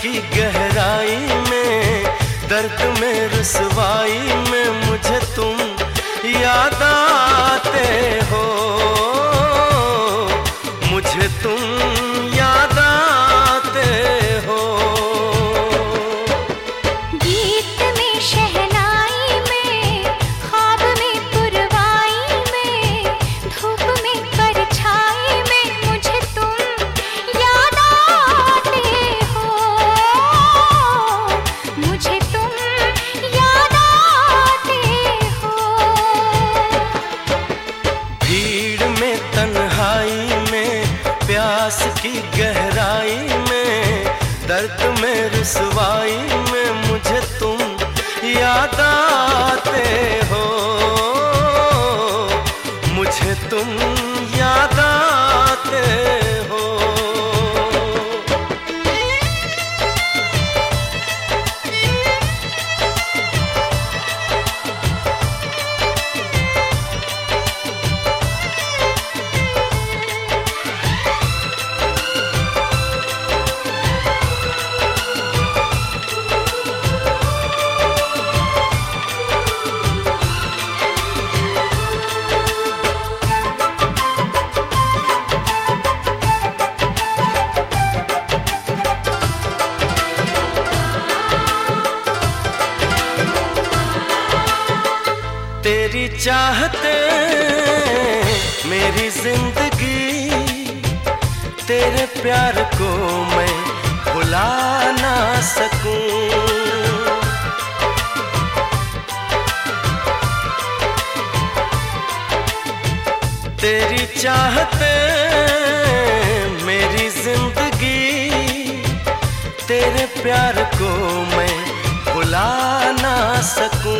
की गहराई में, दर्द में रुसवाई में मुझे तुम याद आते हो, मुझे तुम याद आते हो। गीत में शहनाई में, ख्वाब में पुरवाई में, धूप में परछाई में मुझे तुम याद आते हो, मुझे तुम याद आते हो। भीड़ में तन्हाई में, प्यास की गहराई में, दर्द में रुसवाई में मुझे तुम याद आते हो, मुझे तुम याद आते हो। तेरी चाहते मेरी जिंदगी, तेरे प्यार को मैं भुला ना सकूं। तेरी चाहते मेरी जिंदगी, तेरे प्यार को मैं भुला ना सकूं।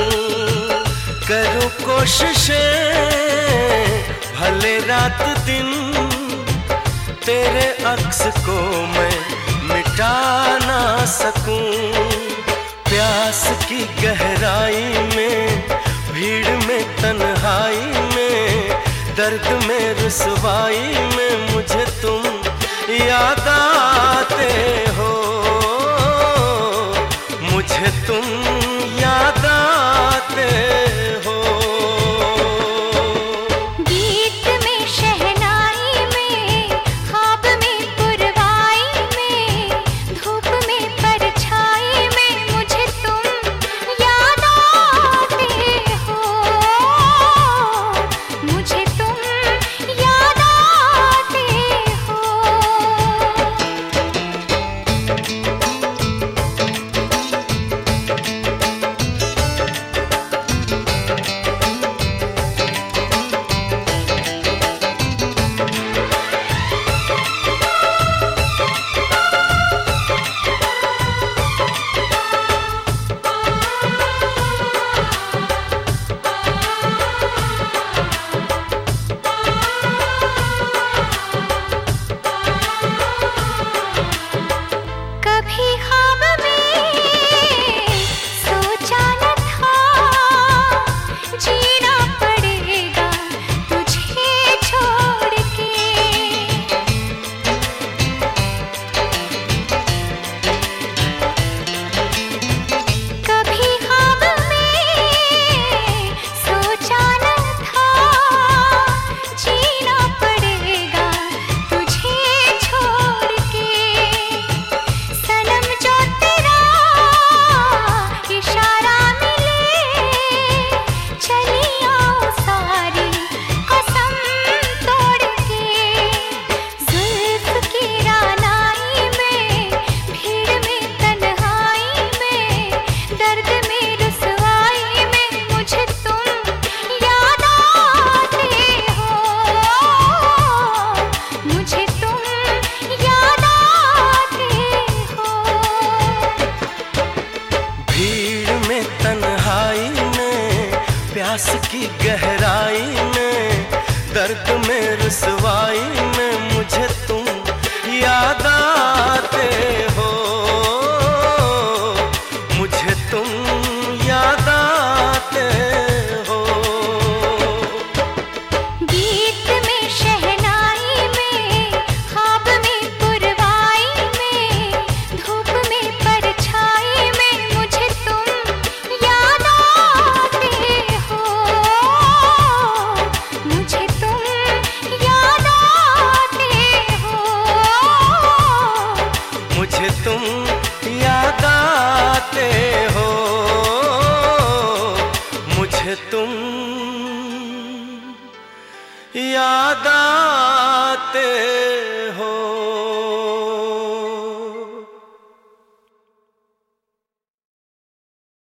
करूं कोशिशें भले रात दिन, तेरे अक्स को मैं मिटा ना सकूं। प्यास की गहराई में, भीड़ में तन्हाई में, दर्द में रुसवाई में मुझे तुम याद आते हो, मुझे तुम याद आते हो। गीत में शहनाई में, ख्वाब में पुरवाई में, धूप में परछाई में मुझे तुम याद आते हो, मुझे तुम याद आते हो। कभी ख्वाब में सोचा न था, जीना पड़ेगा तुझे छोड़ के। कभी ख्वाब में सोचा न था, जीना पड़ेगा तुझे छोड़ के। सनम जो तेरा इशारा मिले, चली आओ सारी कसम तोड़ के। जुल्फ की रानाई में, भीड़ में तन्हाई में, दर्द में रुसवाई में मुझे तुम याद आते हो, मुझे तुम याद आते हो। भीड़ में तन्हाई में, प्यास की गहराई में, दर्द में रुसवाई में मुझे तुम याद आते हो, मुझे तुम याद आते हो। गीत में शहनाई में, ख्वाब में पुरवाई में, धूप मुझे तुम याद आते